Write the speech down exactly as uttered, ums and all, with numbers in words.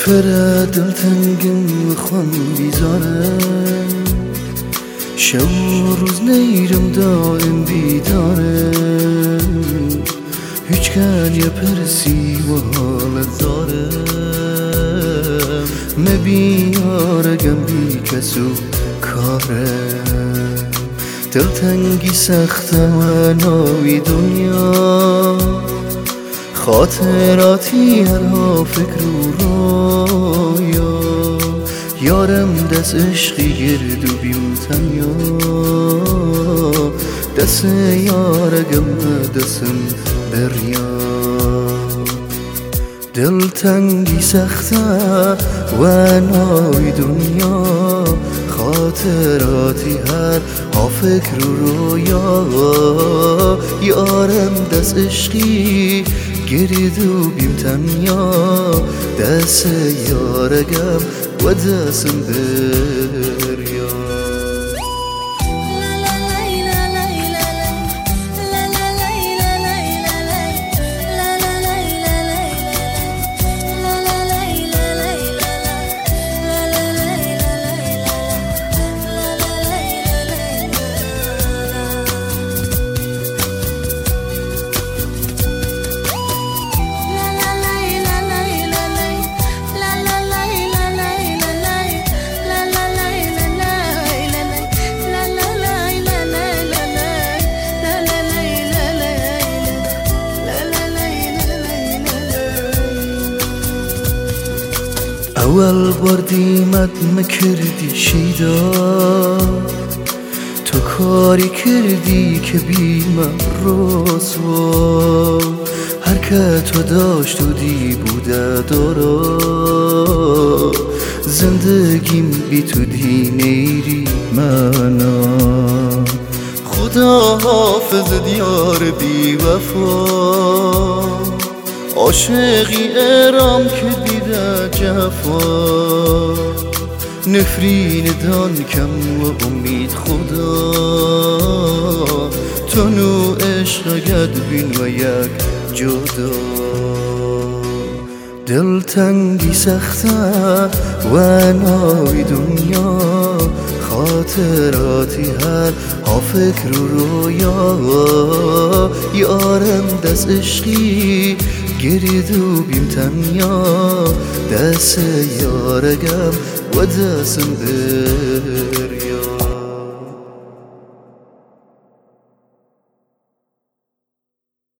فره دلتنگم خون بیزارم، شب و روز نیرم دائم بیدارم، هیچ کن یه پرسی و حالت دارم، مبیارگم بی کسو کارم. دلتنگی سخته و ناوی دنیا، خاطراتی هرها فکر و رویا، یارم دست عشقی گرد و بیم تنیا، دست یارگم دستم دریا. دلتنگی سخته و نای دنیا، خاطراتی هر ها فکر و رویا، یارم دست عشقی گرد و بیم تنیا، دست یارگم و دستم دریا. اول بار دیمت مکردی شیدا، تو کاری کردی که بی من رسوا، هر که تو داشت و دی بوده دارا، زندگیم بی تو دی نیری منا. خدا حافظ دیار بی وفا، عاشقی ارام که دیده جفا، نفرین دان کم و امید خدا، تو نو عشق گد بین و یک جدا. دلتنگی سخته و نای دنیا، خاطراتی هر ها فکر و رویا، یارم دست عشقی گرد و بیم تنیا، دست یارگم و دستم در